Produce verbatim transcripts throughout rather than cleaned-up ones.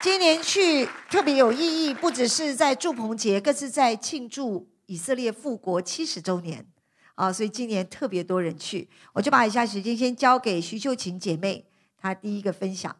今年去特别有意义，不只是在祝棚节，更是在庆祝以色列复国七十周年啊！所以今年特别多人去，我就把以下时间先交给徐秀琴姐妹，她第一个分享。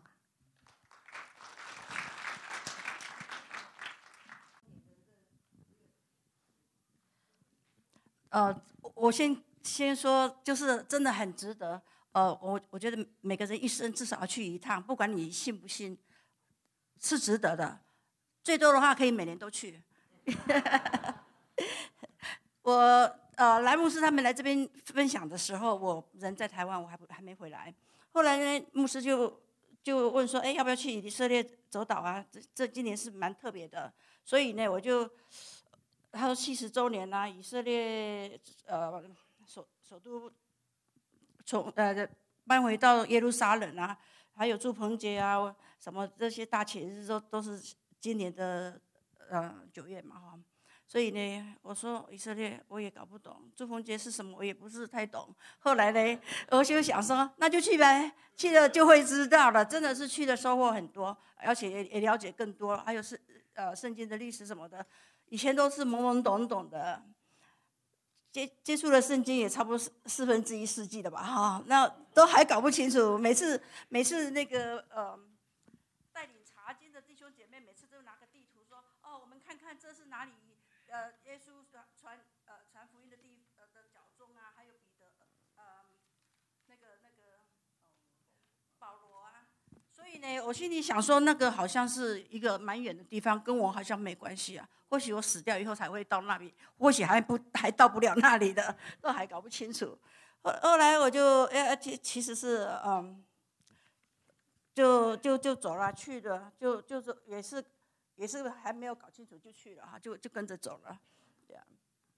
呃，我先先说，就是真的很值得。呃，我我觉得每个人一生至少要去一趟，不管你信不信，是值得的。最多的话可以每年都去。我呃，莱牧师他们来这边分享的时候，我人在台湾，我还不还没回来。后来呢，牧师就就问说，哎，要不要去以色列走岛啊？这这今年是蛮特别的，所以呢，我就他说七十周年啊，以色列呃首首都从呃搬回到耶路撒冷啊，还有祝棚节啊，什么这些大节日都都是今年的呃九月嘛哈。所以呢，我说以色列我也搞不懂，祝棚节是什么我也不是太懂。后来呢，我就想说那就去呗，去了就会知道了。真的是去的收获很多，而且也也了解更多，还有是呃圣经的历史什么的，以前都是懵懵懂懂的。接接触了圣经也差不多四四分之一世纪了吧哈，那都还搞不清楚。每次每次那个呃带领查经的弟兄姐妹，每次都拿个地图说，哦，我们看看这是哪里。呃，耶稣传呃传福音的地呃的脚踪啊，还有彼得呃那个那个保罗啊，所以呢，我心里想说，那个好像是一个蛮远的地方，跟我好像没关系啊。或许我死掉以后才会到那里，或许还不还到不了那里的，都还搞不清楚。后后来我就呃其其实是嗯，就就就走了去的，就就是也是。也是还没有搞清楚就去了哈，就就跟着走了，对啊。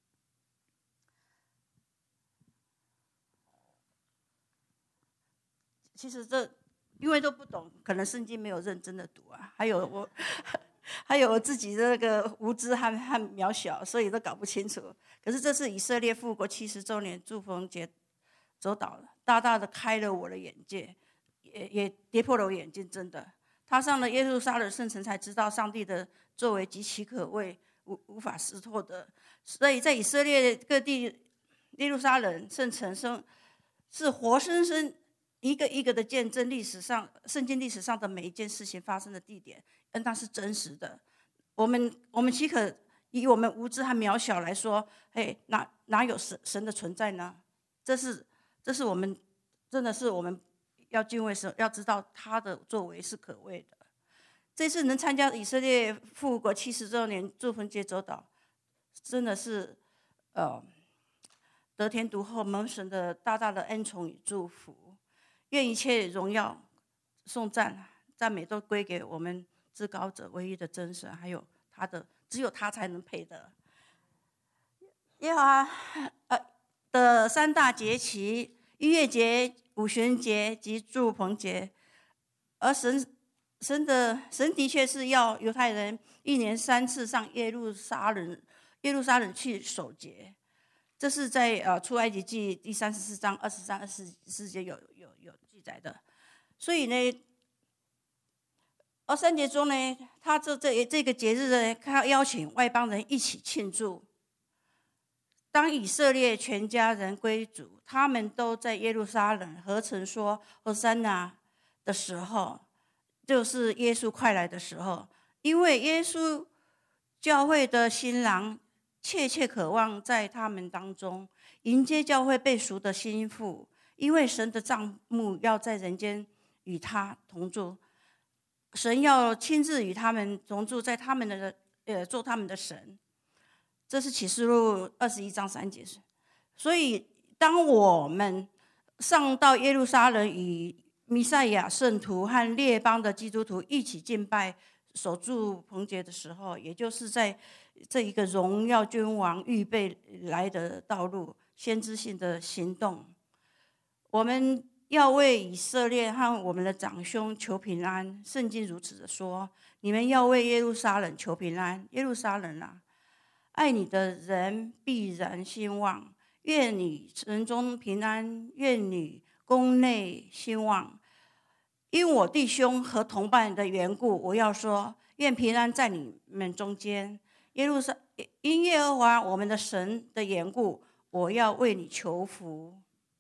其实这因为都不懂，可能圣经没有认真的读啊，还有我，还有我自己的那个无知和和渺小，所以都搞不清楚。可是这是以色列复国七十周年祝棚节走倒了，大大的开了我的眼界，也也跌破了我眼睛，真的。踏上了耶路撒冷圣城，才知道上帝的作为极其可畏，无无法识透的。所以在以色列各地，耶路撒冷圣城生是活生生一个一个的见证历史上圣经历史上的每一件事情发生的地点，但它是真实的。我们我们岂可以我们无知和渺小来说，嘿，哪哪有神神的存在呢？这是这是我们真的是我们。要敬畏神，要知道他的作为是可畏的。这次能参加以色列复国七十周年祝棚节走岛，真的是呃得天独厚，蒙神的大大的恩宠与祝福。愿一切荣耀、颂赞、赞美都归给我们至高者唯一的真神，还有他的只有他才能配的。耶和华呃的三大节期：逾越节、五旬节及祝棚节，而神神的神的确是要犹太人一年三次上耶路撒冷耶路撒冷去守节，这是在呃出埃及记第三十四章二十三、二十四节有有有记载的。所以呢，而三节中呢，他这这这个节日呢，他邀请外邦人一起庆祝。当以色列全家人归主，他们都在耶路撒冷合成说和散那的时候，就是耶稣快来的时候。因为耶稣教会的新郎切切渴望在他们当中迎接教会被赎的新妇，因为神的帐幕要在人间与他同住，神要亲自与他们同住，在他们的呃做他们的神。这是启示录二十一章三节。所以当我们上到耶路撒冷与弥赛亚圣徒和列邦的基督徒一起敬拜守祝棚节的时候，也就是在这一个荣耀君王预备来的道路，先知性的行动。我们要为以色列和我们的长兄求平安。圣经如此的说：你们要为耶路撒冷求平安。耶路撒冷啊，爱你的人必然兴旺，愿你城中平安，愿你宫内兴旺。 因我弟兄和同伴的缘故，我要说，愿平安在你们中间。耶路撒因耶和华我们的神的缘故，我要为你求福。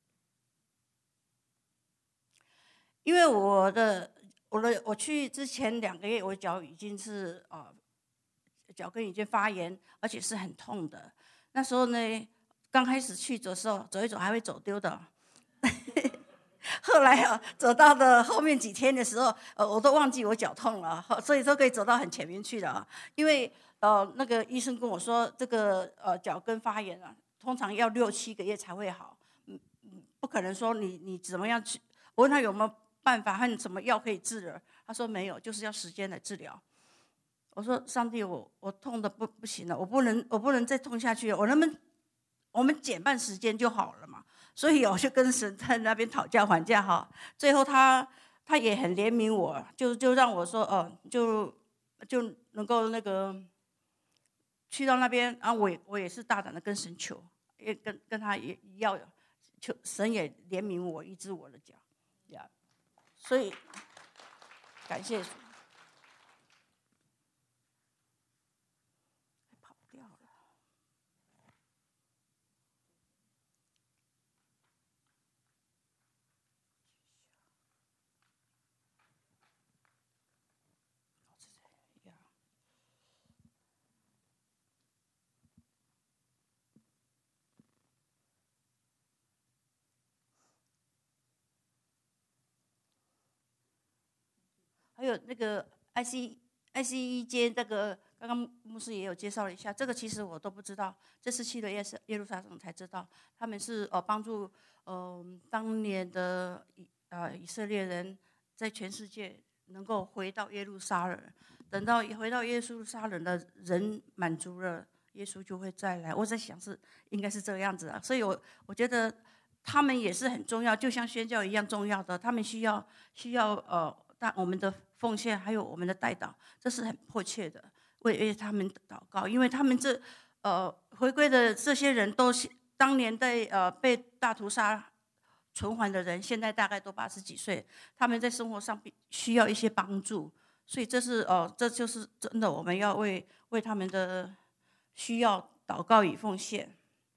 因为我的我的我去之前两个月，我脚已经是呃脚跟已经发炎，而且是很痛的。那时候呢，刚开始去的时候，走一走还会走丢的。后来啊，走到的后面几天的时候，呃，我都忘记我脚痛了，所以说可以走到很前面去了啊。因为呃，那个医生跟我说，这个呃脚跟发炎啊，通常要六七个月才会好，嗯嗯，不可能说你你怎么样去。我问他有没有办法和什么药可以治了，他说没有，就是要时间来治疗。我说上帝，我我痛的不不行了，我不能我不能再痛下去了，我能不能我们减半时间就好了嘛？所以我就跟神在那边讨价还价哈，最后他他也很怜悯我，就就让我说哦，就就能够那个去到那边，然后我也我也是大胆的跟神求，也跟跟他也要求，神也怜悯我，医治我的脚呀，所以感谢主。跑掉了。还有那个 I C I C E 间，这个刚刚牧师也有介绍了一下，这个其实我都不知道，这次去了耶耶路撒冷才知道，他们是呃帮助呃当年的以呃以色列人在全世界能够回到耶路撒冷，等到回到耶路撒冷的人满足了，耶稣就会再来。我在想是应该是这个样子啊，所以我我觉得他们也是很重要，就像宣教一样重要的，他们需要需要呃但我们的奉献还有我们的代祷，这是很迫切的，为为他们祷告，因为他们这呃回归的这些人都是当年在呃被大屠杀存还的人，现在大概都八十几岁，他们在生活上需要一些帮助，所以这是呃这就是真的，我们要为为他们的需要祷告与奉献。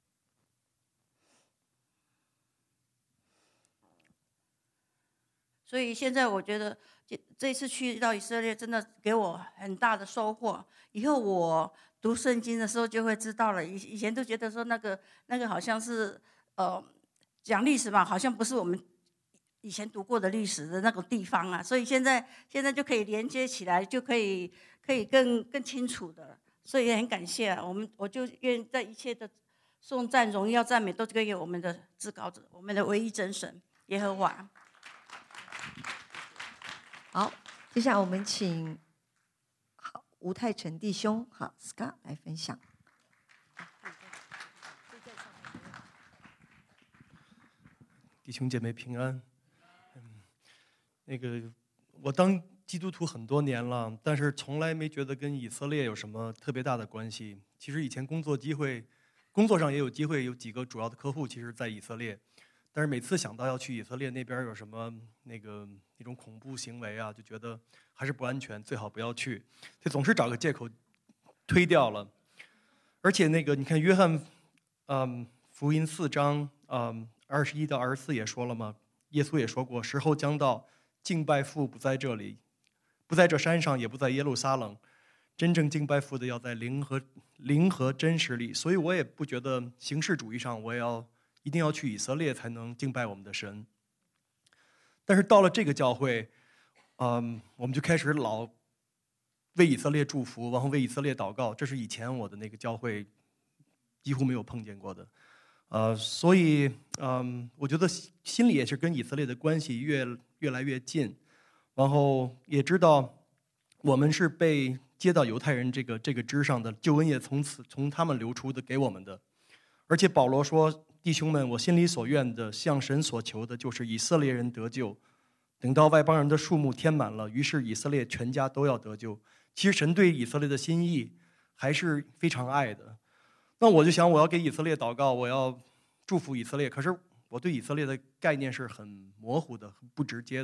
所以现在我觉得这这次去到以色列，真的给我很大的收获。以后我读圣经的时候就会知道了。以以前都觉得说那个那个好像是呃讲历史嘛，好像不是我们以前读过的历史的那个地方啊。所以现在现在就可以连接起来，就可以可以更更清楚的。所以也很感谢啊，我们我就愿在一切的颂赞、荣耀、赞美都归给我们的至高者，我们的唯一真神耶和华。 好，接下来我们请好吴泰成弟兄好 Scott 来分享。 弟兄姐妹平安。嗯，那个我当基督徒很多年了，但是从来没觉得跟以色列有什么特别大的关系。其实以前工作机会，工作上也有机会，有几个主要的客户其实在以色列。但是每次想到要去以色列那边有什么那个那种恐怖行为啊，就觉得还是不安全，最好不要去，就总是找个借口推掉了。而且那个你看约翰，嗯，福音四章，嗯，二十一到二十四也说了嘛，耶稣也说过，时候将到，敬拜父不在这里，不在这山上，也不在耶路撒冷，真正敬拜父的要在灵和灵和真实里。所以我也不觉得形式主义上我也要。一定要去以色列才能敬拜我们的神。但是到了这个教会，嗯，我们就开始老为以色列祝福，然后为以色列祷告，这是以前我的那个教会几乎没有碰见过的。呃，所以嗯，我觉得心里也是跟以色列的关系越越来越近，然后也知道我们是被接到犹太人这个这个枝上的，救恩也从此从他们流出的给我们的。而且保罗说，弟兄们，我心里所愿的，向神所求的，就是以色列人得救。等到外邦人的数目填满了，于是以色列全家都要得救。其实神对以色列的心意还是非常爱的。那我就想，我要给以色列祷告，我要祝福以色列。可是我对以色列的概念是很模糊的、很不直接的，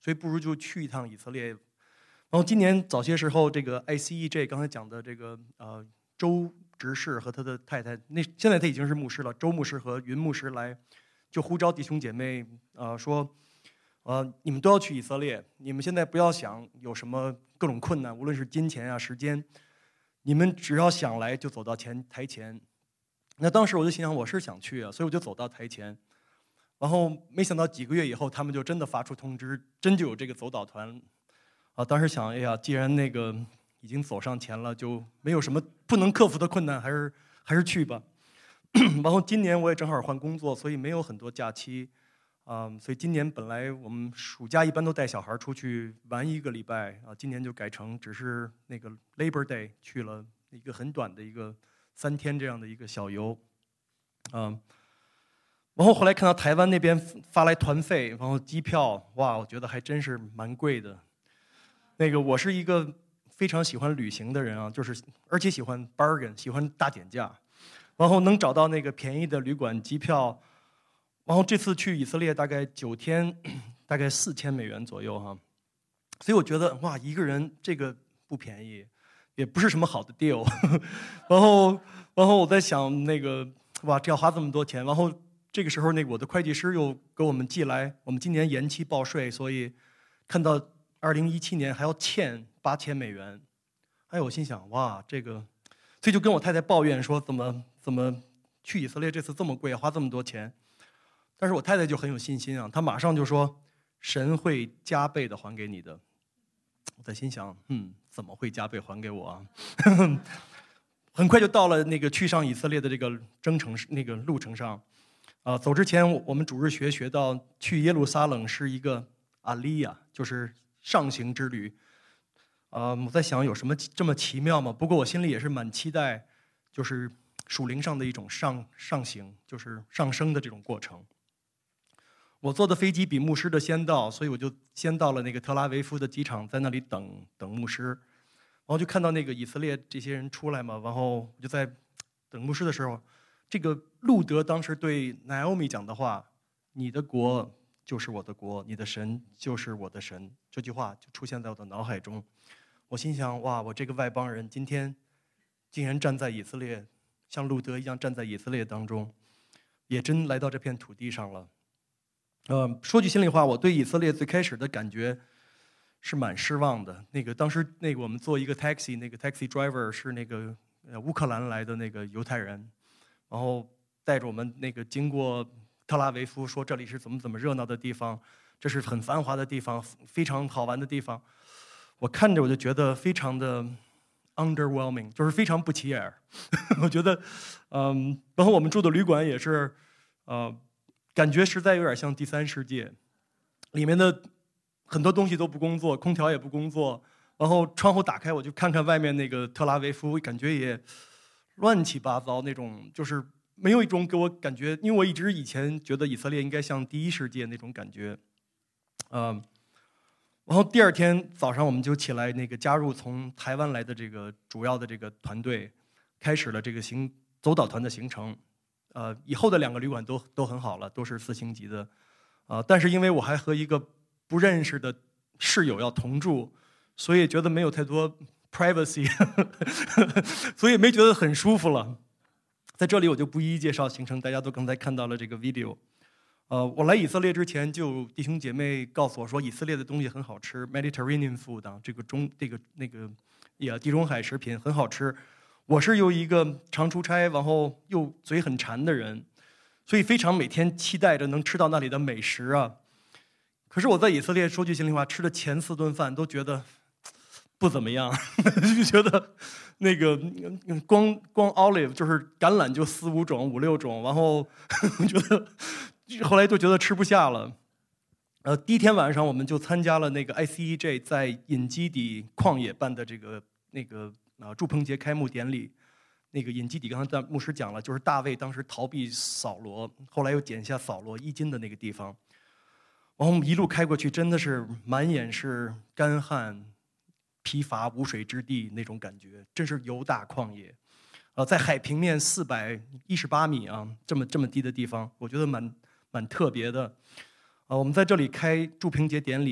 所以不如就去一趟以色列。然后今年早些时候，这个 I C E J 刚才讲的这个呃周执事和他的太太，那现在他已经是牧师了，周牧师和云牧师来，就呼召弟兄姐妹，呃说，呃你们都要去以色列，你们现在不要想有什么各种困难，无论是金钱啊、时间，你们只要想来就走到前台前。那当时我就心想，我是想去啊，所以我就走到台前。然后没想到几个月以后，他们就真的发出通知，真就有这个走导团。啊，当时想，哎呀，既然那个已经走上前了，就没有什么不能克服的困难，还是还是去吧。然后今年我也正好换工作，所以没有很多假期，啊、嗯，所以今年本来我们暑假一般都带小孩出去玩一个礼拜，啊，今年就改成只是那个 Labor Day 去了一个很短的一个三天这样的一个小游，嗯。然后后来看到台湾那边发来团费，然后机票，哇，我觉得还真是蛮贵的。那个我是一个非常喜欢旅行的人啊，就是而且喜欢 bargain， 喜欢大减价，然后能找到那个便宜的旅馆、机票。然后这次去以色列大概九天，大概四千美元左右哈。所以我觉得哇，一个人这个不便宜，也不是什么好的 deal。然后，然后我在想那个哇，这要花这么多钱，然后。这个时候，那个我的会计师又给我们寄来，我们今年延期报税，所以看到二零一七年还要欠八千美元。哎，我心想，哇，这个，所以就跟我太太抱怨说，怎么怎么去以色列这次这么贵，花这么多钱。但是我太太就很有信心啊，她马上就说，神会加倍的还给你的。我在心想，嗯，怎么会加倍还给我啊？很快就到了那个去上以色列的这个征程那个路程上。啊，走之前我们主日学学到，去耶路撒冷是一个阿利亚，就是上行之旅。啊，我在想有什么这么奇妙吗？不过我心里也是蛮期待，就是属灵上的一种上上行，就是上升的这种过程。我坐的飞机比牧师的先到，所以我就先到了那个特拉维夫的机场，在那里等等牧师。然后就看到那个以色列这些人出来嘛，然后我就在等牧师的时候。这个路德当时对 Naomi 讲的话：“你的国就是我的国，你的神就是我的神。”这句话就出现在我的脑海中。我心想：哇，我这个外邦人今天竟然站在以色列，像路德一样站在以色列当中，也真来到这片土地上了。呃，说句心里话，我对以色列最开始的感觉是蛮失望的。那个当时那个我们坐一个 taxi， 那个 taxi driver 是那个呃乌克兰来的那个犹太人。然后带着我们那个经过特拉维夫，说这里是怎么怎么热闹的地方，这是很繁华的地方，非常好玩的地方。我看着我就觉得非常的 underwhelming， 就是非常不起眼。我觉得，嗯，然后我们住的旅馆也是，呃，感觉实在有点像第三世界，里面的很多东西都不工作，空调也不工作，然后窗户打开我就看看外面那个特拉维夫，感觉也。乱七八糟那种，就是没有一种给我感觉，因为我一直以前觉得以色列应该像第一世界那种感觉，嗯，然后第二天早上我们就起来，那个加入从台湾来的这个主要的这个团队，开始了这个行走导团的行程，呃，以后的两个旅馆都都很好了，都是四星级的，啊、呃，但是因为我还和一个不认识的室友要同住，所以觉得没有太多。privacy， 所以没觉得很舒服了。在这里我就不一一介绍行程，大家都刚才看到了这个 video。呃，我来以色列之前，就弟兄姐妹告诉我说，以色列的东西很好吃 ，Mediterranean food 啊，这个中这个那个也地中海食品很好吃。我是有一个常出差，然后又嘴很馋的人，所以非常每天期待着能吃到那里的美食啊。可是我在以色列说句心里话，吃的前四顿饭都觉得。不怎么样，就觉得那个光光 olive 就是橄榄就四五种五六种，然后觉得后来就觉得吃不下了。呃，第一天晚上我们就参加了那个 I C E J 在隐基底旷野办的这个那个啊祝棚节开幕典礼。那个隐基底刚才牧师讲了，就是大卫当时逃避扫罗，后来又剪下扫罗衣襟的那个地方。然后我们一路开过去，真的是满眼是干旱。疲乏无水之地那种感觉，真是犹大旷野，呃，在海平面四百一十八米啊，这么这么低的地方，我觉得蛮蛮特别的。呃，我们在这里开祝棚节典礼，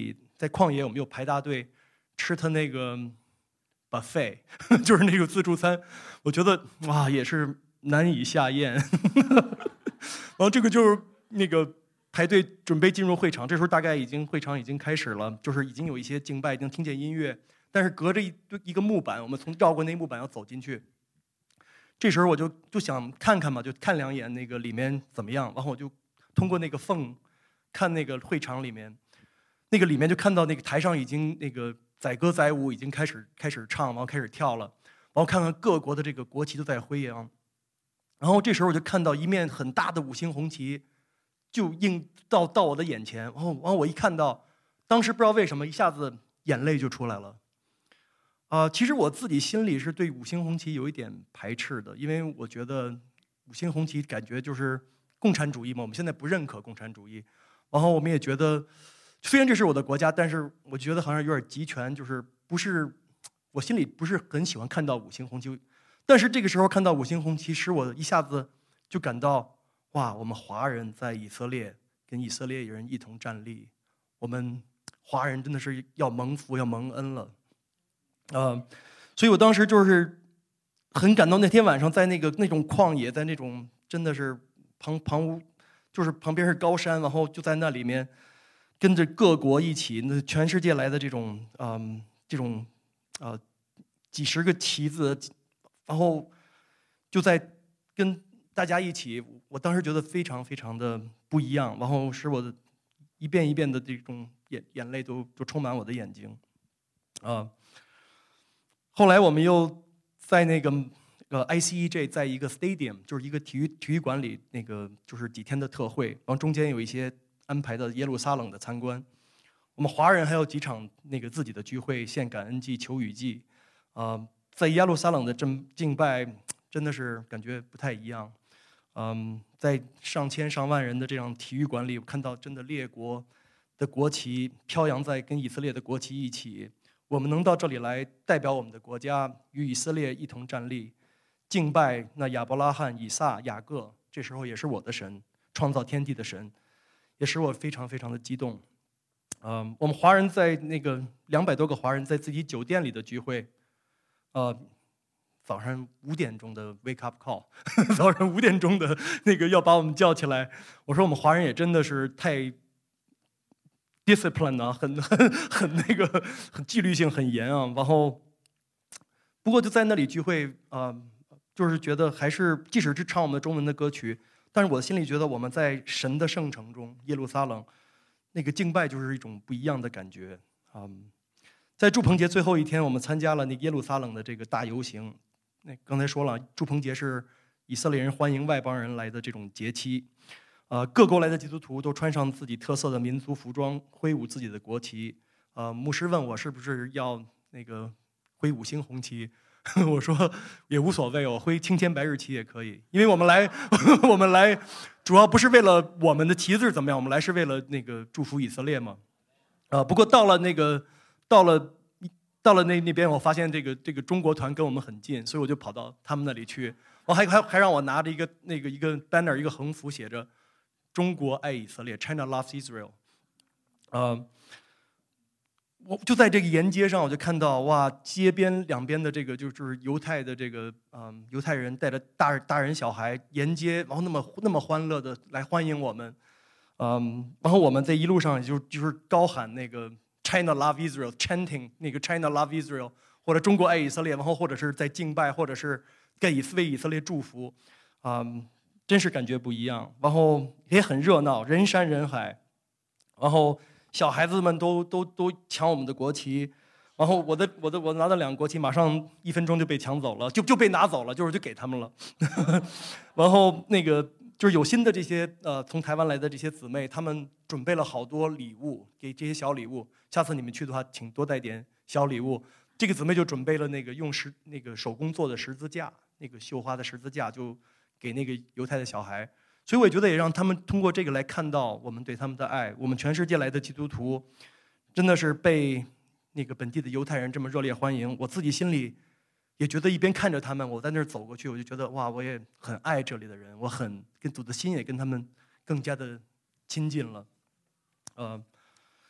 在旷野我们又排大队吃他那个 buffet， 就是那个自助餐，我觉得哇也是难以下咽。然后这个就是那个排队准备进入会场，这时候大概已经会场已经开始了，就是已经有一些敬拜，已经听见音乐，但是隔着一一个木板，我们从绕过那木板要走进去。这时候我就就想看看嘛，就看两眼那个里面怎么样，然后我就通过那个缝看那个会场里面，那个里面就看到那个台上已经那个载歌载舞已经开始开始唱，然后开始跳了，然后看看各国的这个国旗都在挥扬，然后这时候我就看到一面很大的五星红旗就映到到我的眼前，然后然后我一看到，当时不知道为什么一下子眼泪就出来了。啊、呃，其实我自己心里是对五星红旗有一点排斥的，因为我觉得五星红旗感觉就是共产主义嘛，我们现在不认可共产主义，然后我们也觉得，虽然这是我的国家，但是我觉得好像有点集权，就是不是我心里不是很喜欢看到五星红旗，但是这个时候看到五星红旗，使我一下子就感到，哇，我们华人在以色列跟以色列人一同站立，我们华人真的是要蒙福要蒙恩了。呃，所以我当时就是很感动。那天晚上在那个那种旷野，在那种真的是旁旁无，就是旁边是高山，然后就在那里面跟着各国一起，那全世界来的这种嗯这种呃几十个旗子，然后就在跟大家一起，我当时觉得非常非常的不一样，然后使我的一遍一遍的这种眼眼泪都都充满我的眼睛，啊、呃。后来我们又在那个呃 I C E J 在一个 stadium， 就是一个体育体育馆里，那个就是几天的特会，然后中间有一些安排的耶路撒冷的参观。我们华人还有几场那个自己的聚会，献感恩祭、求雨祭，啊、呃，在耶路撒冷的敬敬拜真的是感觉不太一样。嗯，在上千上万人的这样体育馆里，我看到真的列国的国旗飘扬在跟以色列的国旗一起。我们能到这里来，代表我们的国家与以色列一同站立，敬拜那亚伯拉罕、以撒、雅各，这时候也是我的神，创造天地的神，也使我非常非常的激动。呃，我们华人在那个两百多个华人在自己酒店里的聚会，呃，早上五点钟的 wake up call， 早上五点钟的那个要把我们叫起来。我说我们华人也真的是太discipline 啊，很很很那个，很纪律性很严啊。然后，不过就在那里聚会啊、呃，就是觉得还是即使是唱我们的中文的歌曲，但是我的心里觉得我们在神的圣城中，耶路撒冷，那个敬拜就是一种不一样的感觉啊、嗯。在祝棚节最后一天，我们参加了那耶路撒冷的这个大游行。那刚才说了，祝棚节是以色列人欢迎外邦人来的这种节期。呃，各国来的基督徒都穿上自己特色的民族服装，挥舞自己的国旗。呃，牧师问我是不是要那个挥五星红旗，我说也无所谓，我挥青天白日旗也可以，因为我们来，我们来主要不是为了我们的旗帜怎么样，我们来是为了那个祝福以色列嘛。啊、呃，不过到了那个到了到了那那边，我发现这个这个中国团跟我们很近，所以我就跑到他们那里去。我还还还让我拿着一个那个一个 banner 一个横幅，写着中国爱以色列 ，China loves Israel。呃，我就在这个沿街上，我就看到哇，街边两边的这个就是犹太的这个嗯犹太人带着大大人小孩沿街，然后那么那么欢乐的来欢迎我们，嗯，然后我们在一路上就就是高喊那个 China love Israel，chanting 那个 China love Israel， 或者中国爱以色列，然后或者是在敬拜，或者是给以为以色列祝福，嗯。真是感觉不一样，然后也很热闹，人山人海，然后小孩子们都都都抢我们的国旗，然后我的我的我拿的两个国旗，马上一分钟就被抢走了，就就被拿走了，就是就给他们了。然后那个就是有心的这些呃从台湾来的这些姊妹，他们准备了好多礼物给这些小礼物，下次你们去的话，请多带点小礼物。这个姊妹就准备了那个用石那个手工做的十字架，那个绣花的十字架就。给那个犹太的小孩，所以我觉得也让他们通过这个来看到我们对他们的爱。我们全世界来的基督徒，真的是被那个本地的犹太人这么热烈欢迎。我自己心里也觉得，一边看着他们，我在那儿走过去，我就觉得哇，我也很爱这里的人，我很跟主的心也跟他们更加的亲近了。呃，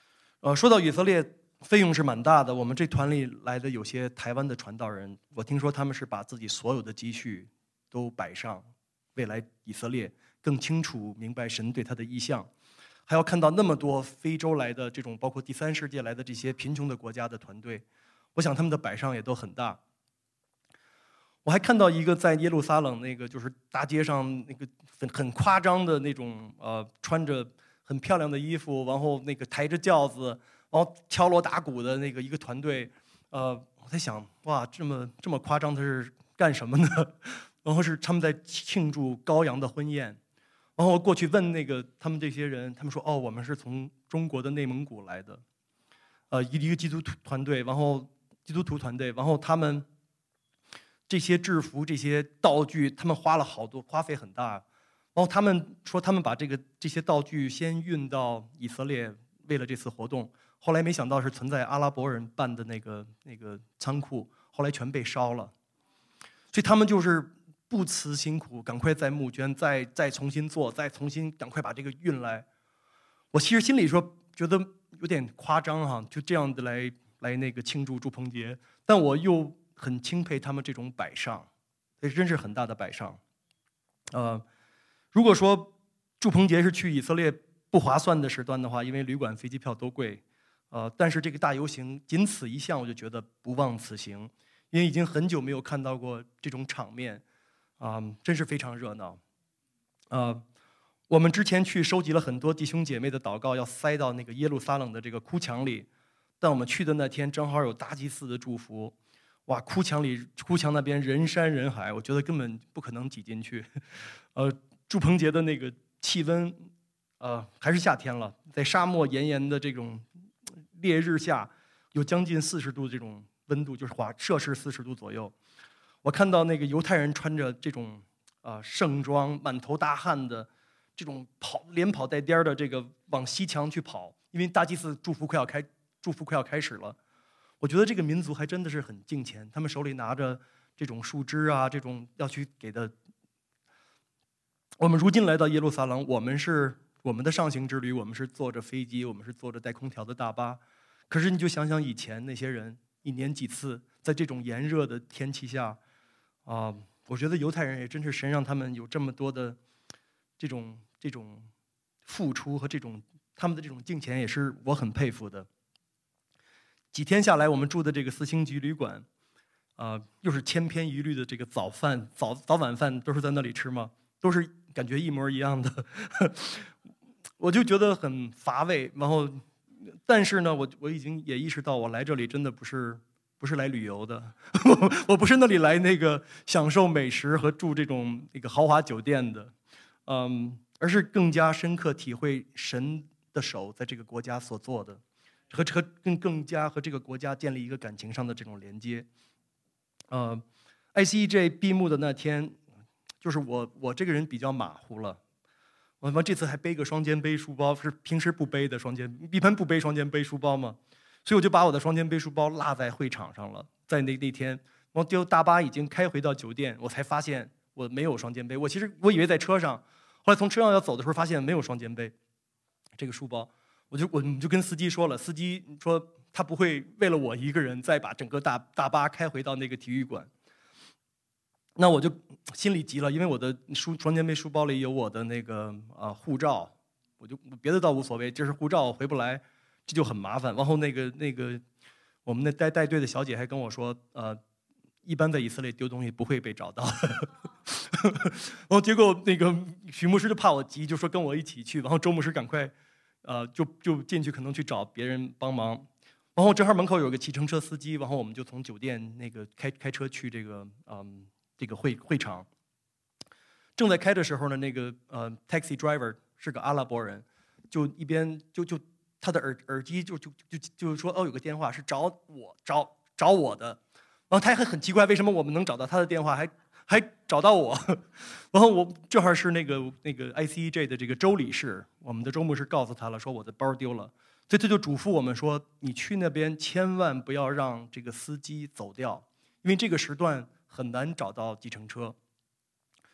呃，说到以色列，费用是蛮大的。我们这团里来的有些台湾的传道人，我听说他们是把自己所有的积蓄都摆上，未来以色列更清楚明白神对他的意向，还要看到那么多非洲来的这种，包括第三世界来的这些贫穷的国家的团队，我想他们的摆上也都很大。我还看到一个在耶路撒冷那个就是大街上那个很很夸张的那种呃穿着很漂亮的衣服，然后那个抬着轿子，然后敲锣打鼓的那个一个团队，呃，我在想，哇，这么这么夸张的是干什么呢？然后是他们在庆祝羔羊的婚宴，然后我过去问那个他们这些人，他们说，哦，我们是从中国的内蒙古来的，呃，一一个基督徒团队，然后基督徒团队，然后他们这些制服、这些道具，他们花了好多，花费很大。然后他们说，他们把这个这些道具先运到以色列，为了这次活动。后来没想到是存在阿拉伯人办的那个那个仓库，后来全被烧了。所以他们就是不辞辛苦，赶快再募捐，再再重新做，再重新赶快把这个运来。我其实心里说觉得有点夸张哈，就这样的来来那个庆祝祝棚节，但我又很钦佩他们这种摆上，这真是很大的摆上。呃。如果说祝棚节是去以色列不划算的时段的话，因为旅馆、飞机票都贵，呃，但是这个大游行仅此一项，我就觉得不枉此行，因为已经很久没有看到过这种场面，啊、呃，真是非常热闹。呃，我们之前去收集了很多弟兄姐妹的祷告，要塞到那个耶路撒冷的这个哭墙里，但我们去的那天正好有大祭司的祝福，哇，哭墙里哭墙那边人山人海，我觉得根本不可能挤进去，呃。祝棚节的那个气温，呃，还是夏天了，在沙漠炎炎的这种烈日下，有将近四十度这种温度，就是华摄氏四十度左右。我看到那个犹太人穿着这种啊、呃、盛装，满头大汗的这种跑连跑带颠的这个往西墙去跑，因为大祭司祝福快要开祝福快要开始了。我觉得这个民族还真的是很敬虔，他们手里拿着这种树枝啊，这种要去给的。我们如今来到耶路撒冷，我们是我们的上行之旅，我们是坐着飞机，我们是坐着带空调的大巴。可是你就想想以前那些人，一年几次，在这种炎热的天气下，啊、呃，我觉得犹太人也真是神让他们有这么多的这种这种付出和这种他们的这种敬虔，也是我很佩服的。几天下来，我们住的这个四星级旅馆，啊、呃，又是千篇一律的这个早饭、早早晚饭都是在那里吃吗？都是感觉一模一样的，我就觉得很乏味。然后，但是呢，我我已经也意识到，我来这里真的不是不是来旅游的，我不是那里来那个享受美食和住这种那个豪华酒店的，嗯，而是更加深刻体会神的手在这个国家所做的，和和更更加和这个国家建立一个感情上的这种连接。呃 ，I C E J 闭幕的那天。就是我，我这个人比较马虎了，我他妈这次还背个双肩背书包，是平时不背的双肩，一般不背双肩背书包嘛，所以我就把我的双肩背书包落在会场上了。在那那天，我就大巴已经开回到酒店，我才发现我没有双肩背。我其实我以为在车上，后来从车上要走的时候发现没有双肩背这个书包，我就我就跟司机说了，司机说他不会为了我一个人再把整个大大巴开回到那个体育馆。那我就心里急了，因为我的书双肩背书包里有我的那个啊、呃、护照，我就别的倒无所谓，就是护照我回不来，这就很麻烦。然后那个那个我们那带带队的小姐还跟我说，呃，一般在以色列丢东西不会被找到。然后结果那个徐牧师就怕我急，就说跟我一起去，然后周牧师赶快呃就就进去可能去找别人帮忙。然后正好门口有个计程车司机，然后我们就从酒店那个开开车去这个嗯。这个会会场正在开的时候呢，那个呃 taxi driver 是个阿拉伯人，就一边就就他的耳耳机就就就就说哦有个电话是找我找找我的，然后他还很奇怪为什么我们能找到他的电话还还找到我，然后我正好是那个那个 I C E J 的这个周理事，我们的周牧师告诉他了，说我的包丢了，所以他就嘱咐我们说你去那边千万不要让这个司机走掉，因为这个时段很难找到计程车。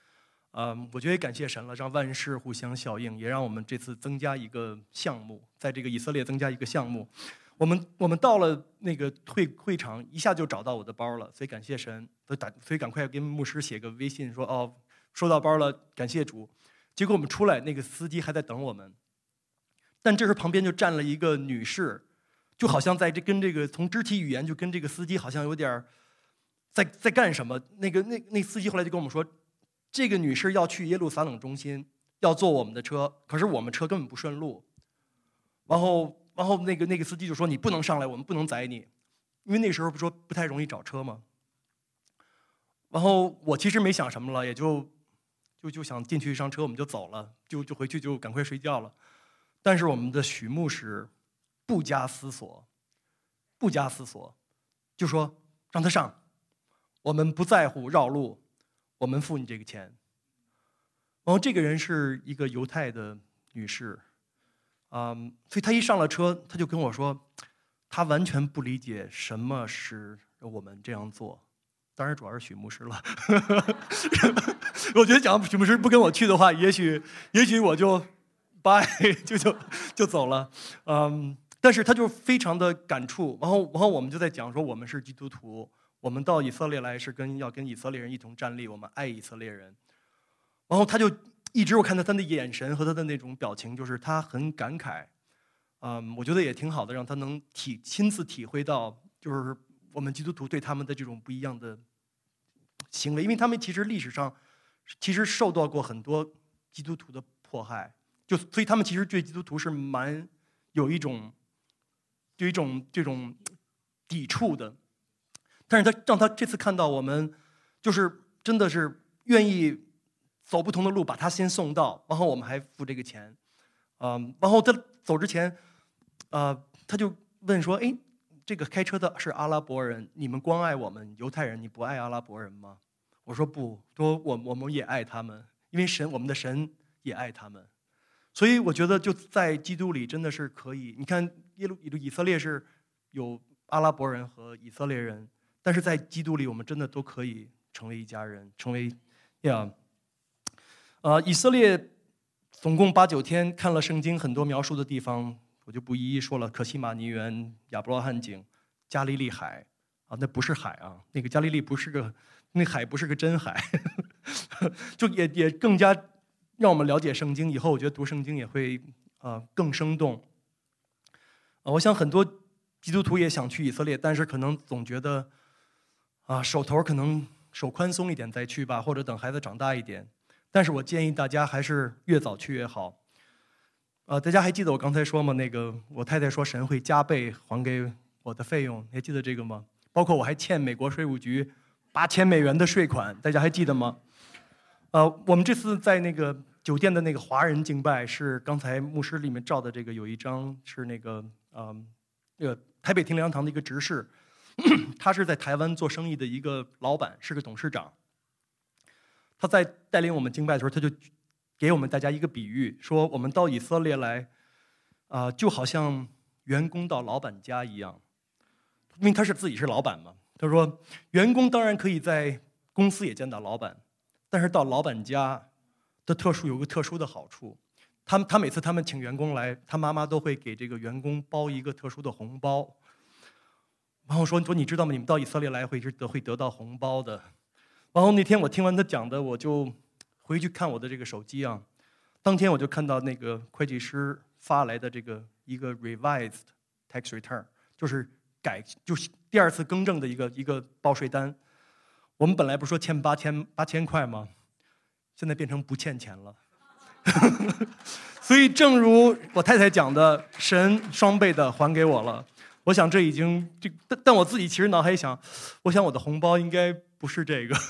嗯，我觉得也感谢神了，让万事互相效应，也让我们这次增加一个项目，在这个以色列增加一个项目。我们我们到了那个会会场，一下就找到我的包了，所以感谢神，所以打所以赶快跟牧师写个微信说哦，收到包了，感谢主。结果我们出来，那个司机还在等我们，但这时候旁边就站了一个女士，就好像在这跟这个从肢体语言就跟这个司机好像有点在在干什么。那个那那司机后来就跟我们说，这个女士要去耶路撒冷中心，要坐我们的车，可是我们车根本不顺路，然后。然后那个那个司机就说：“你不能上来，我们不能载你，因为那时候不说不太容易找车嘛。”然后我其实没想什么了，也就就就想进去上车，我们就走了，就就回去就赶快睡觉了。但是我们的许牧师不加思索，不加思索，就说让他上，我们不在乎绕路，我们付你这个钱。然后这个人是一个犹太的女士。嗯，所以他一上了车，他就跟我说，他完全不理解什么是我们这样做。当然，主要是许牧师了。我觉得讲许牧师不跟我去的话，也许也许我就拜就就就走了。嗯，但是他就非常的感触。然后然后我们就在讲说，我们是基督徒，我们到以色列来是跟要跟以色列人一同站立，我们爱以色列人。然后他就。一直我看到他的眼神和他的那种表情，就是他很感慨，嗯，我觉得也挺好的，让他能体亲自体会到，就是我们基督徒对他们的这种不一样的行为，因为他们其实历史上其实受到过很多基督徒的迫害，就所以他们其实对基督徒是蛮有一种有一种这种抵触的，但是他让他这次看到我们，就是真的是愿意。走不同的路，把他先送到，然后我们还付这个钱，嗯，然后他走之前，呃，他就问说：“哎，这个开车的是阿拉伯人，你们光爱我们犹太人，你不爱阿拉伯人吗？”我说：“不，说我我们也爱他们，因为神，我们的神也爱他们，所以我觉得就在基督里真的是可以。你看耶路以色列是有阿拉伯人和以色列人，但是在基督里，我们真的都可以成为一家人，成为呀。”呃，以色列总共八九天，看了圣经很多描述的地方，我就不一一说了。可西马尼园、亚伯拉罕井、加利利海，啊，那不是海啊，那个加利利不是个，那海不是个真海，就也也更加让我们了解圣经。以后我觉得读圣经也会啊、呃、更生动。啊，我想很多基督徒也想去以色列，但是可能总觉得啊手头可能手宽松一点再去吧，或者等孩子长大一点。但是我建议大家还是越早去越好。呃，大家还记得我刚才说吗？那个我太太说神会加倍还给我的费用，你还记得这个吗？包括我还欠美国税务局八千美元的税款，大家还记得吗？呃，我们这次在那个酒店的那个华人敬拜，是刚才牧师里面照的这个有一张是那个嗯，那个台北庭良堂的一个执事，他是在台湾做生意的一个老板，是个董事长。他在带领我们敬拜的时候，他就给我们大家一个比喻，说我们到以色列来，啊、呃，就好像员工到老板家一样，因为他是自己是老板嘛。他说，员工当然可以在公司也见到老板，但是到老板家的特殊有个特殊的好处，他们他每次他们请员工来，他妈妈都会给这个员工包一个特殊的红包，然后说说你知道吗？你们到以色列来会是得会得到红包的。然后那天我听完他讲的，我就回去看我的这个手机啊，当天我就看到那个会计师发来的这个一个 revised tax return， 就是改就是第二次更正的一个一个报税单。我们本来不是说欠八千八千块吗？现在变成不欠钱了。所以正如我太太讲的，神双倍的还给我了。我想这已经这，但但我自己其实脑海想，我想我的红包应该不是这个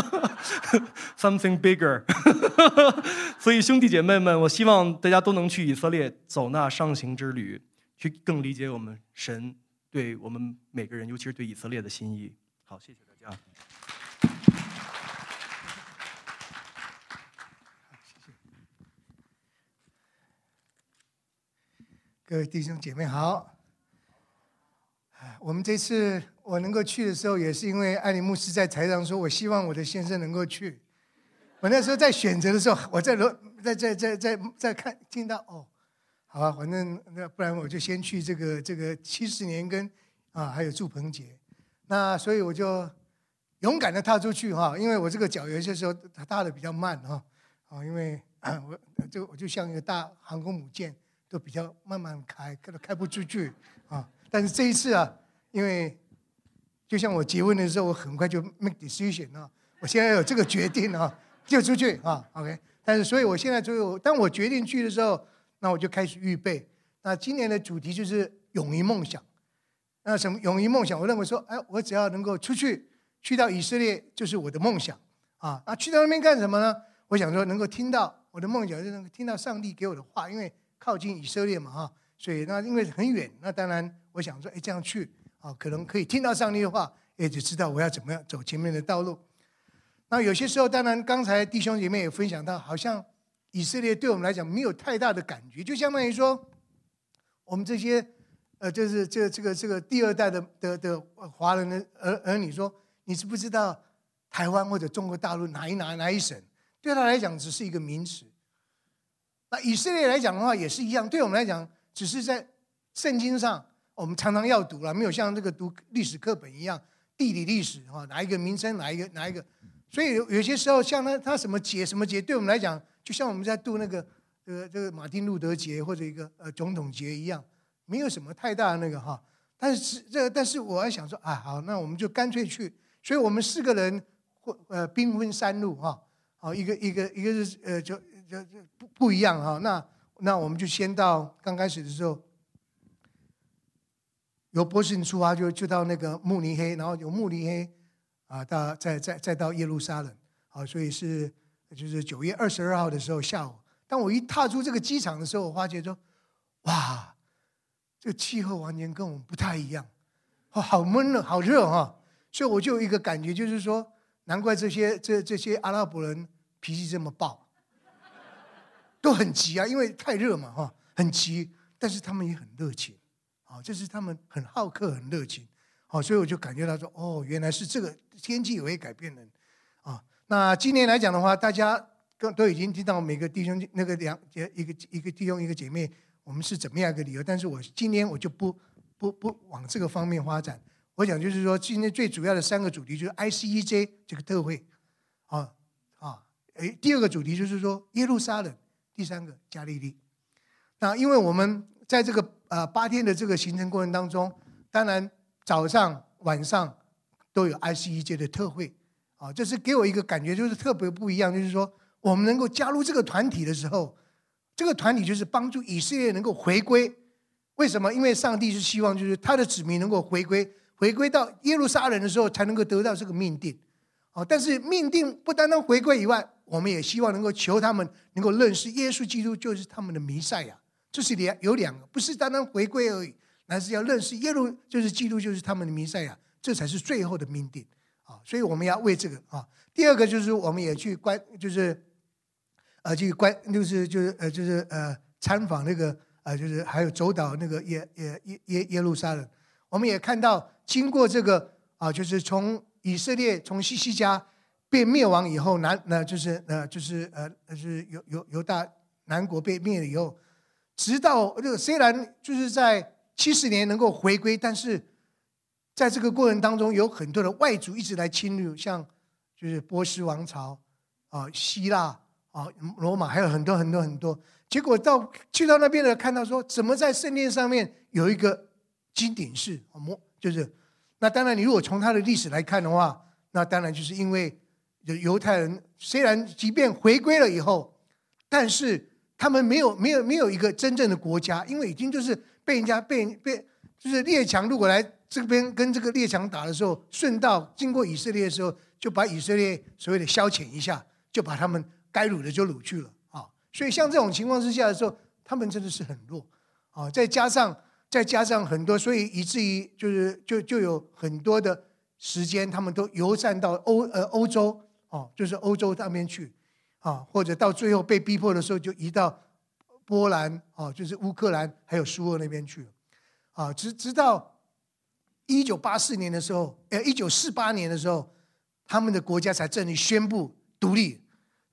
，something bigger 。所以兄弟姐妹们，我希望大家都能去以色列走那上行之旅，去更理解我们神对我们每个人，尤其是对以色列的心意。好，谢谢大家。 各位弟兄姐妹好。我们这次我能够去的时候，也是因为艾利牧师在台上说，我希望我的先生能够去。 我那时候在选择的时候，我在在在在在在看听到哦，好啊，反正那不然我就先去这个这个七十年跟啊还有祝鹏节，那所以我就勇敢的踏出去哈，因为我这个脚有些时候踏的比较慢哈，啊，因为啊我就我就像一个大航空母舰，都比较慢慢开，开都开不出去啊。但是这一次啊，因为就像我结婚的时候，我很快就 make decision 啊，我现在有这个决定啊，就出去啊 ，OK。但是所以我现在就有，当我决定去的时候，那我就开始预备。那今年的主题就是勇于梦想。那什么勇于梦想？我认为说，哎，我只要能够出去，去到以色列就是我的梦想啊。那去到那边干什么呢？我想说能够听到我的梦想，就能够听到上帝给我的话，因为靠近以色列嘛哈，所以那因为很远，那当然我想说，哎，这样去啊，可能可以听到上帝的话，也就知道我要怎么样走前面的道路。那有些时候，当然刚才弟兄姐妹也分享到，好像以色列对我们来讲没有太大的感觉，就相当于说，我们这些呃，就是这个这个这个第二代的的的华人的儿儿女说，你知不知道台湾或者中国大陆哪一哪哪一省？对他来讲只是一个名词。那以色列来讲的话也是一样，对我们来讲，只是在圣经上我们常常要读了，没有像这个读历史课本一样，地理历史哈，哪一个名称哪一个哪一个。所以有些时候，像他他什么节什么节，对我们来讲，就像我们在度那个呃这个马丁路德节或者一个呃总统节一样，没有什么太大的那个哈。但是这但是我还想说啊，好，那我们就干脆去。所以我们四个人或呃兵分三路哈，好一个一个一个是呃就就就不不一样哈。那那我们就先到刚开始的时候，由波士顿出发就就到那个慕尼黑，然后由慕尼黑。啊，到再再再到耶路撒冷，啊，所以是就是九月二十二号的时候下午，当我一踏出这个机场的时候，我发觉说，哇，这个气候完全跟我们不太一样，哦，好闷了，好热哈、哦，所以我就有一个感觉，就是说，难怪这些这这些阿拉伯人脾气这么暴，都很急啊，因为太热嘛哈、哦，很急，但是他们也很热情，啊，这是他们很好客，很热情。哦，所以我就感觉到说，哦，原来是这个天气也会改变人，啊，那今年来讲的话，大家都已经听到每个弟兄那个两一个一个弟兄一个姐妹，我们是怎么样一个理由？但是我今天我就不不不往这个方面发展，我想就是说，今天最主要的三个主题就是 I C E J 这个特会，啊啊，哎，第二个主题就是说耶路撒冷，第三个加利利。那因为我们在这个呃八天的这个行程过程当中，当然。早上、晚上都有 I C E J 的特会，啊，这是给我一个感觉，就是特别不一样。就是说，我们能够加入这个团体的时候，这个团体就是帮助以色列能够回归。为什么？因为上帝是希望，就是他的子民能够回归，回归到耶路撒冷的时候，才能够得到这个命定。啊，但是命定不单单回归以外，我们也希望能够求他们能够认识耶稣基督就是他们的弥赛亚。这是两有两个，不是单单回归而已。但是要认识耶路就是基督就是他们的弥赛亚，这才是最后的命定啊！所以我们要为这个啊。第二个就是我们也去观，就是呃去观，就是就是呃就是呃参访那个呃就是还有走导那个耶耶耶耶耶路撒冷，我们也看到经过这个啊，就是从以色列从西西家被灭亡以后，南那就是呃就是呃就是犹犹犹大南国被灭了以后，直到这个虽然就是在七十年能够回归，但是在这个过程当中有很多的外族一直来侵入，像就是波斯王朝啊、希腊啊、罗马，还有很多很多很多。结果到去到那边的看到说，怎么在圣殿上面有一个金顶饰，就是那当然你如果从它的历史来看的话，那当然就是因为犹太人虽然即便回归了以后，但是他们没有没有没有一个真正的国家，因为已经就是被人家被被就是列强如果来这边跟这个列强打的时候，顺道经过以色列的时候，就把以色列所谓的消遣一下，就把他们该掳的就掳去了啊。所以像这种情况之下的时候，他们真的是很弱啊。再加上再加上很多，所以以至于就是就就有很多的时间，他们都游散到欧呃欧洲哦，就是欧洲那边去啊，或者到最后被逼迫的时候，就移到波兰哦，就是乌克兰还有苏俄那边去了啊。直直到一九八四年的时候，呃，一九四八年的时候，他们的国家才正式宣布独立。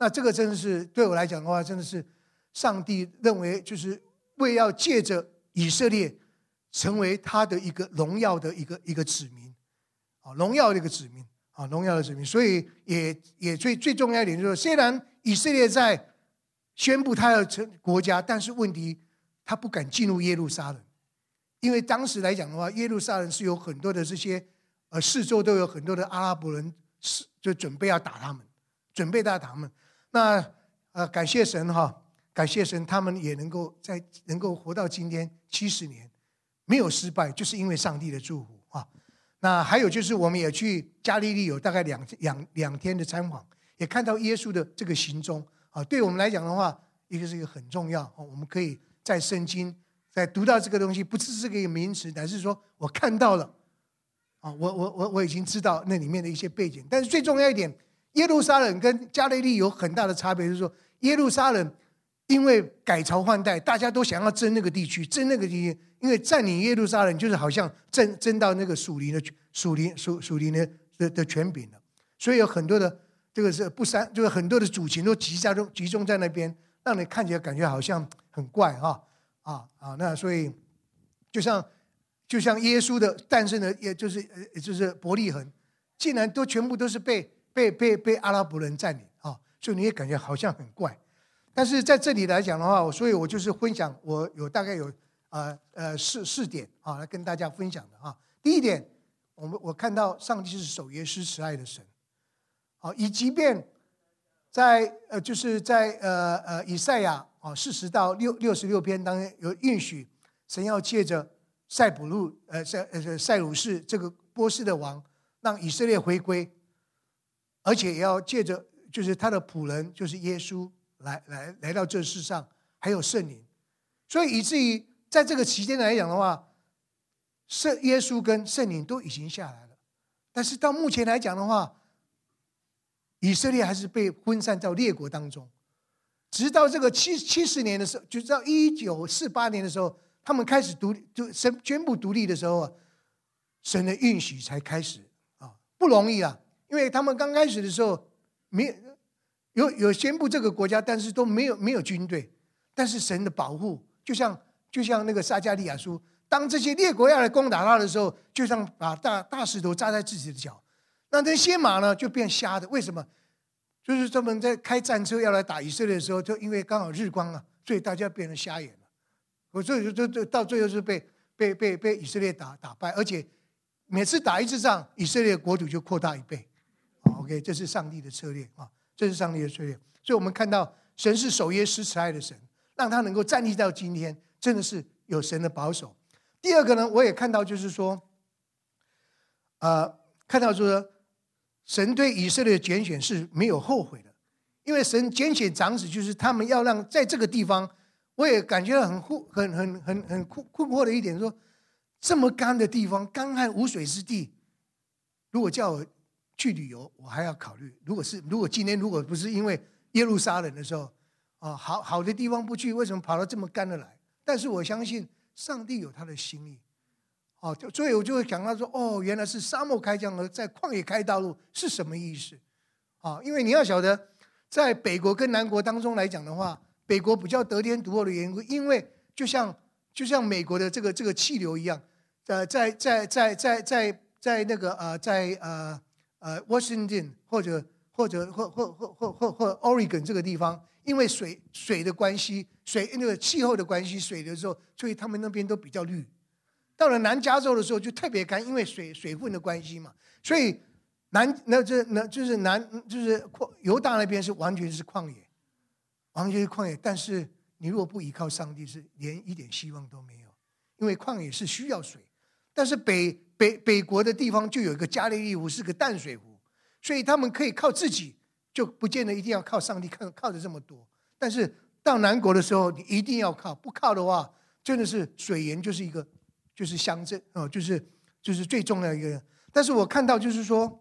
那这个真的是对我来讲的话，真的是上帝认为就是为要借着以色列成为他的一个荣耀的一个一个子民，啊，荣耀的一个子民，啊，荣耀的子民。所以也也最最重要一点就是，虽然以色列在宣布他要成国家，但是问题他不敢进入耶路撒冷，因为当时来讲的话，耶路撒冷是有很多的这些呃四周都有很多的阿拉伯人，就准备要打他们，准备要打他们。那呃感谢神哈，感谢神，他们也能够在能够活到今天七十年，没有失败，就是因为上帝的祝福啊。那还有就是我们也去加利利有大概两两两天的参访，也看到耶稣的这个行踪啊。对我们来讲的话，一个是一个很重要，我们可以在圣经在读到这个东西，不只是个名词，乃是说我看到了啊，我我我我已经知道那里面的一些背景。但是最重要一点，耶路撒冷跟加利利有很大的差别，就是说耶路撒冷因为改朝换代，大家都想要争那个地区，争那个地区，因为占领耶路撒冷就是好像争争到那个属灵的属灵属属灵的 的, 的权柄了，所以有很多的这个是不三，就是很多的主情都集中集中在那边，让你看起来感觉好像很怪哈啊啊！那所以就像就像耶稣的诞生的，也就是也就是伯利恒，竟然都全部都是被被被被阿拉伯人占领啊，所以你也感觉好像很怪。但是在这里来讲的话，所以我就是分享，我有大概有呃呃四四点啊，来跟大家分享的啊。第一点，我们我看到上帝是守约施慈爱的神，啊，以即便在呃就是在呃呃以赛亚啊四十到六六十六篇当中有允许神要借着塞浦路呃塞呃塞鲁士这个波斯的王，让以色列回归，而且也要借着就是他的仆人就是耶稣。来来来到这世上，还有圣灵，所以以至于在这个期间来讲的话，圣耶稣跟圣灵都已经下来了。但是到目前来讲的话，以色列还是被分散到列国当中，直到这个七七十年的时候，就到一九四八年的时候，他们开始独立，就宣宣布独立的时候啊，神的允许才开始啊，不容易啊，因为他们刚开始的时候没。有有宣布这个国家，但是都没有没有军队，但是神的保护，就像就像那个撒迦利亚书，当这些列国要来攻打他的时候，就像把大大石头扎在自己的脚，那这些马呢就变瞎的。为什么？就是他们在开战车要来打以色列的时候，就因为刚好日光啊，所以大家变成瞎眼了。所以就就到最后是被被被被以色列打打败，而且每次打一次仗，以色列国土就扩大一倍。OK， 这是上帝的策略啊。这是上帝的策略，所以我们看到神是守约施慈爱的神，让他能够站立到今天，真的是有神的保守。第二个呢，我也看到就是说，呃，看到说神对以色列的拣选是没有后悔的，因为神拣选长子，就是他们要让在这个地方，我也感觉到很很很很很困惑的一点，说这么干的地方，干旱无水之地，如果叫我去旅游，我还要考虑。如果是如果今天如果不是因为耶路撒冷的时候，啊，好好的地方不去，为什么跑到这么干的来？但是我相信上帝有他的心意，哦，所以我就会想到说，哦，原来是沙漠开江河，在旷野开道路是什么意思？啊，因为你要晓得，在北国跟南国当中来讲的话，北国比较得天独厚的缘故，因为就像就像美国的这个这个气流一样，呃，在在在在在在那个呃在呃。呃 ，Washington 或者或者或或或或或或 Oregon 这个地方，因为水水的关系，水那个气候的关系，水的时候，所以他们那边都比较绿。到了南加州的时候就特别干，因为水水分的关系嘛，所以南那这那就是南就是犹大那边是完全是旷野，完全是旷野。但是你如果不依靠上帝，是连一点希望都没有，因为旷野是需要水，但是北。北北国的地方就有一个加利利湖，是个淡水湖，所以他们可以靠自己，就不见得一定要靠上帝，靠靠的这么多。但是到南国的时候，你一定要靠，不靠的话，真的是水源就是一个，就是乡镇哦，就是就是最重要的一个。但是我看到就是说，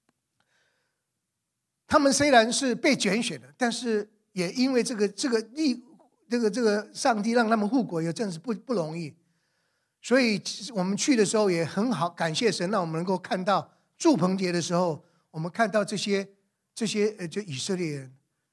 他们虽然是被拣选的，但是也因为这个这个立这个这个上帝让他们护国，也真是不不容易。所以我们去的时候也很好，感谢神，让我们能够看到祝棚节的时候，我们看到这些这些呃，就以色列人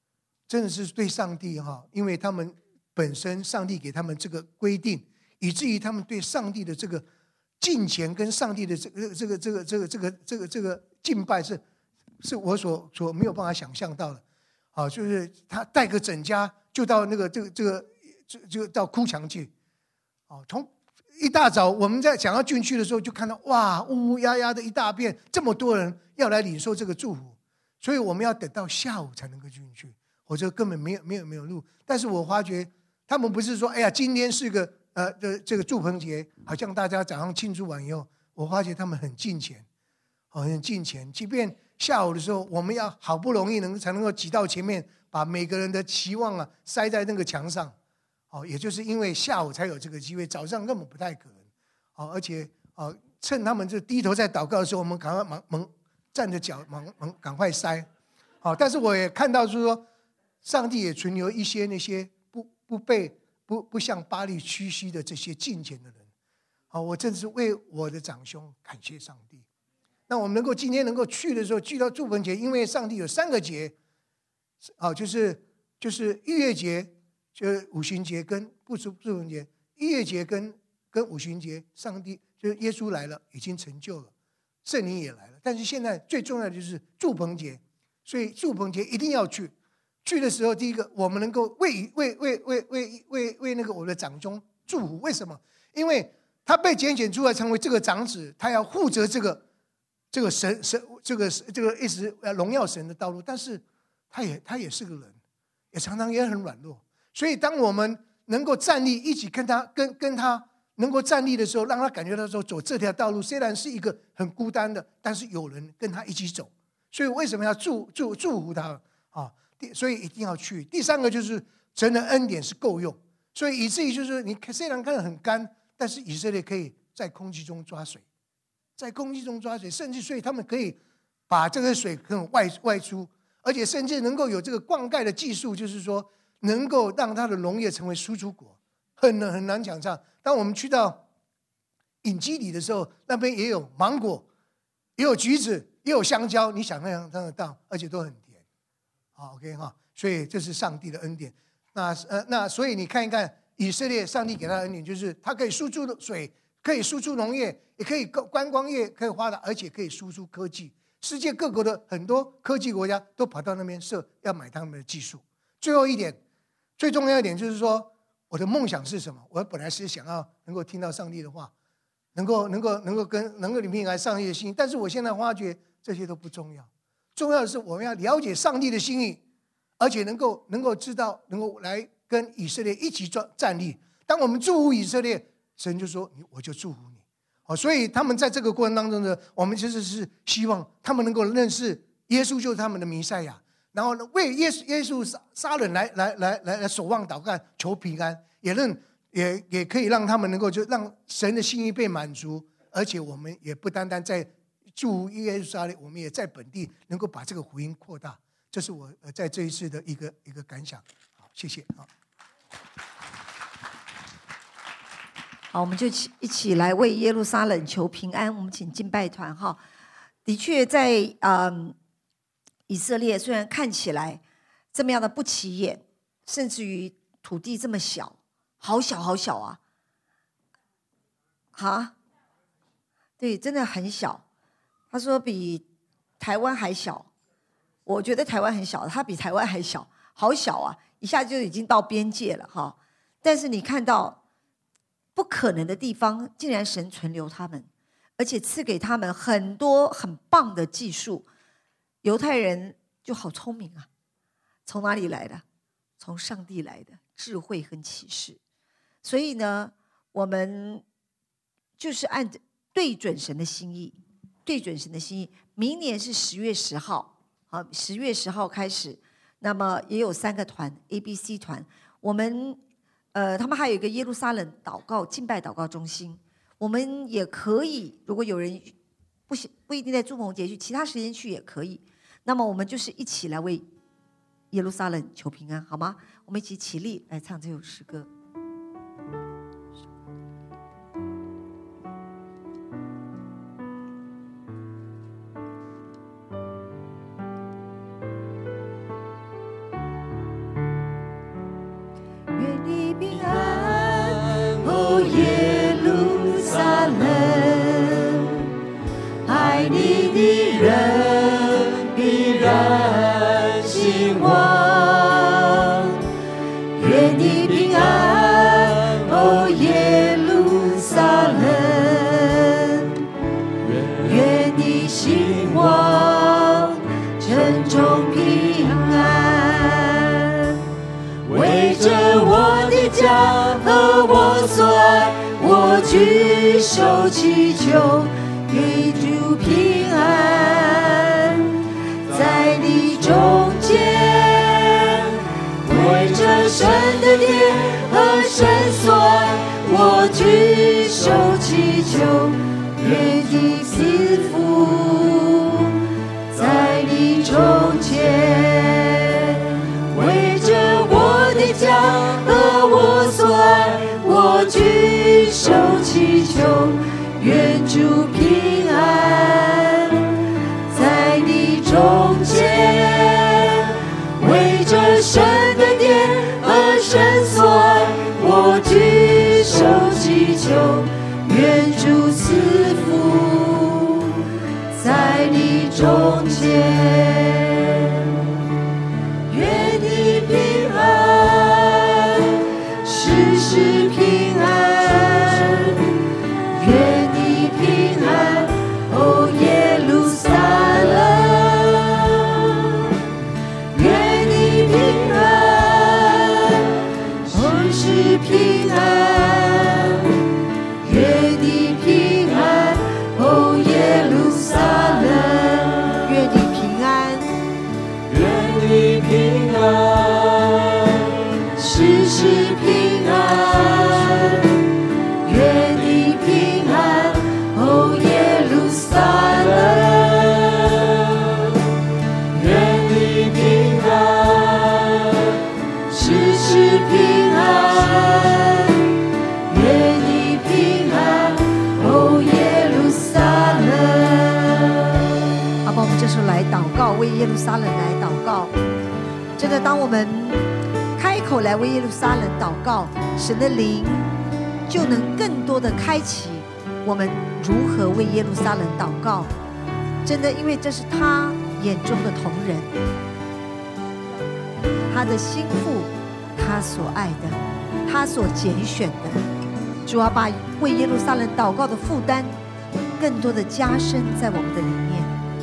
真的是对上帝哈，因为他们本身上帝给他们这个规定，以至于他们对上帝的这个敬虔跟上帝的这个这个这个这个这个这个这个敬拜是是我所所没有办法想象到的。啊，就是他带个整家就到那个这个这个就就到哭墙去。啊，从一大早我们在想要进去的时候，就看到哇乌乌压压的一大片，这么多人要来领受这个祝福，所以我们要等到下午才能够进去，否则根本没有没有没有路。但是我发觉他们不是说，哎呀，今天是个呃的这个祝棚节，好像大家早上庆祝完以后，我发觉他们很敬虔，很敬虔。即便下午的时候，我们要好不容易能才能够挤到前面，把每个人的期望啊塞在那个墙上。哦，也就是因为下午才有这个机会，早上根本不太可能。哦，而且哦，趁他们就低头在祷告的时候，我们赶快忙忙站着脚忙忙赶快塞。好，但是我也看到就是说，上帝也存留一些那些不不被不不向巴力屈膝的这些敬虔的人。好，我真是为我的长兄感谢上帝。那我们能够今天能够去的时候，去到祝棚节，因为上帝有三个节，啊，就是就是逾越节。就是五旬节跟不祝棚节，逾越节跟跟五旬节，上帝就是耶稣来了，已经成就了，圣灵也来了。但是现在最重要的就是祝棚节，所以祝棚节一定要去。去的时候，第一个我们能够为为为为为为为那个我的长兄祝福。为什么？因为他被拣选出来成为这个长子，他要负责这个这个神神这个这个一直荣耀神的道路。但是他也他也是个人，也常常也很软弱。所以，当我们能够站立，一起跟他、跟跟他能够站立的时候，让他感觉到说，走这条道路虽然是一个很孤单的，但是有人跟他一起走。所以，为什么要祝祝祝福他啊？所以一定要去。第三个就是神的恩典是够用，所以以至于就是你虽然看得很干，但是以色列可以在空气中抓水，在空气中抓水，甚至所以他们可以把这个水更外外出，而且甚至能够有这个灌溉的技术，就是说。能够让它的农业成为输出国，很难很难想象。当我们去到隐基底的时候，那边也有芒果，也有橘子，也有香蕉，你想象得到，而且都很甜。好 ，OK 哈，所以这是上帝的恩典。那呃，那所以你看一看以色列，上帝给他的恩典就是他可以输出水，可以输出农业，也可以观光业可以发达，而且可以输出科技。世界各国的很多科技国家都跑到那边设，要买他们的技术。最后一点。最重要一点就是说，我的梦想是什么？我本来是想要能够听到上帝的话，能够能够能够跟能够里面来上帝的心意。但是我现在发觉这些都不重要，重要的是我们要了解上帝的心意，而且能够能够知道，能够来跟以色列一起站立。当我们祝福以色列，神就说：“我就祝福你。”哦，所以他们在这个过程当中呢，我们其实是希望他们能够认识耶稣就是他们的弥赛亚。然后呢，为耶稣耶稣杀杀人来来来来来守望祷告，求平安，也认也也可以让他们能够就让神的心意被满足，而且我们也不单单在祝耶稣杀人，我们也在本地能够把这个福音扩大。这是我在这一次的一个一个感想。好，谢谢。好， 好，我们就一起来为耶路撒冷求平安。我们请敬拜团哈，的确在嗯。以色列虽然看起来这么样的不起眼，甚至于土地这么小，好小好小啊！哈，对，真的很小。他说比台湾还小，我觉得台湾很小，他比台湾还小，好小啊！一下就已经到边界了哈。但是你看到不可能的地方，竟然神存留他们，而且赐给他们很多很棒的技术。犹太人就好聪明啊，从哪里来的？从上帝来的智慧和启示。所以呢，我们就是按对准神的心意，对准神的心意。明年是十月十号，好，十月十号开始，那么也有三个团 ，A、B、C 团。我们呃，他们还有一个耶路撒冷祷告敬拜祷告中心，我们也可以，如果有人不不一定在祝棚节去，其他时间去也可以。那么我们就是一起来为耶路撒冷求平安，好吗？我们一起起立来唱这首诗歌。 园中平安。为着我的家和我所爱，我举手祈求，愿主平安在你中间。为着神的殿和神所爱，我举手祈求，愿你赐福在你中间。为着我的家和我所爱，我举手祈求，愿主平安在你中间。为着神的殿和神所爱，我举手祈求，愿主赐福在你中间。愿你平安，时时平安。愿你平安，哦耶路撒冷。愿你平安，时时平安。愿你平安，哦耶路撒冷。愿你平安，愿你平安，时时平安。愿你平安，哦耶路撒冷。愿你平安，时时平安。愿你平安，哦耶路撒冷。好吧，我们这时候来祷告，为耶路撒冷来祷告。真的，当我们开口来为耶路撒冷祷告，神的灵就能更多的开启我们如何为耶路撒冷祷告。真的，因为这是他眼中的同人，他的心腹，他所爱的，他所拣选的。主啊，把为耶路撒冷祷告的负担更多的加深在我们的里面。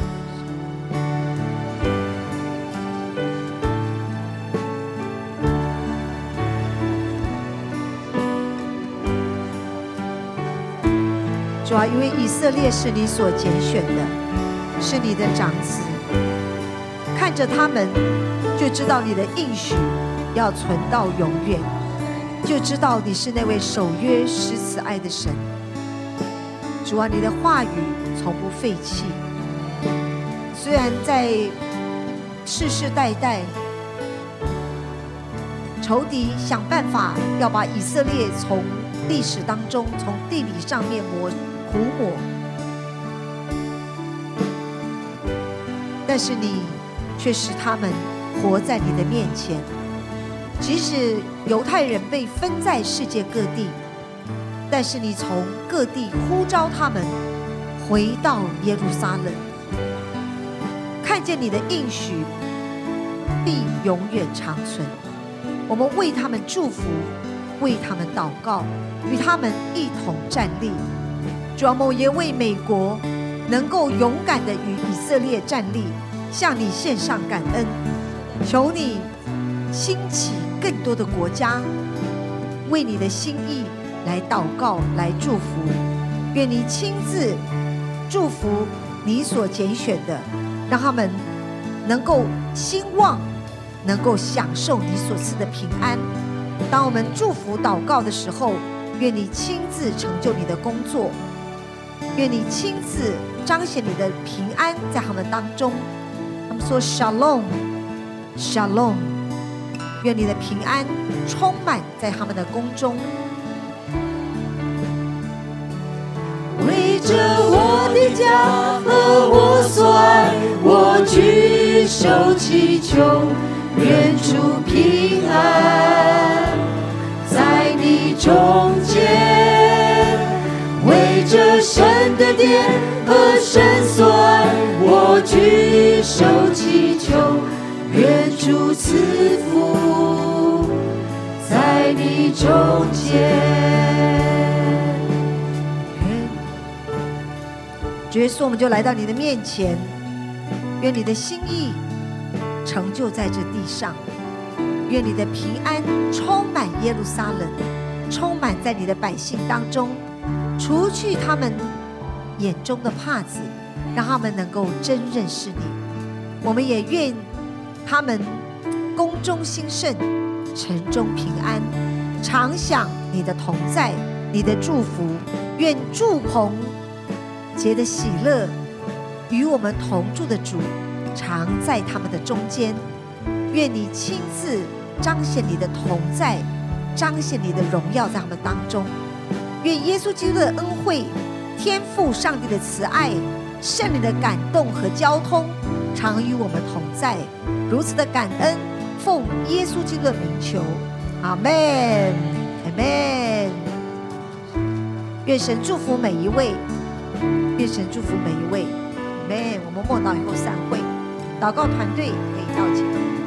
主啊，因为以色列是你所拣选的，是你的长子，看着他们，就知道你的应许要存到永远，就知道你是那位守约施慈爱的神。主啊，你的话语从不废弃，虽然在世世代代仇敌想办法要把以色列从历史当中，从地理上面抹涂抹，但是你却使他们活在你的面前。即使犹太人被分在世界各地，但是你从各地呼召他们回到耶路撒冷，看见你的应许必永远长存。我们为他们祝福，为他们祷告，与他们一同站立。主啊，我也为美国能够勇敢地与以色列站立，向你献上感恩。求你兴起更多的国家，为你的心意来祷告，来祝福。愿你亲自祝福你所拣选的，让他们能够兴旺，能够享受你所赐的平安。当我们祝福祷告的时候，愿你亲自成就你的工作，愿你亲自彰显你的平安在他们当中。他们说 Shalom Shalom， 愿你的平安充满在他们的宫中。为着我的家和我所爱，我举手祈求，愿主平安在你中间。为着神的殿和神所爱，我举手祈求，愿主赐福在你中间。主耶稣，我们就来到你的面前，愿你的心意成就在这地上。愿你的平安充满耶路撒冷，充满在你的百姓当中，除去他们眼中的帕子，让他们能够真认识你。我们也愿他们宫中兴盛，城中平安，常享你的同在，你的祝福。愿祝棚节的喜乐与我们同住的主常在他们的中间。愿你亲自彰显你的同在，彰显你的荣耀在他们当中。愿耶稣基督的恩惠、天父上帝的慈爱、圣灵的感动和交通常与我们同在。如此的感恩，奉耶稣基督的名求，阿们，阿们。愿神祝福每一位，愿神祝福每一位，阿们。我们默祷以后散会，祷告团队可以到前。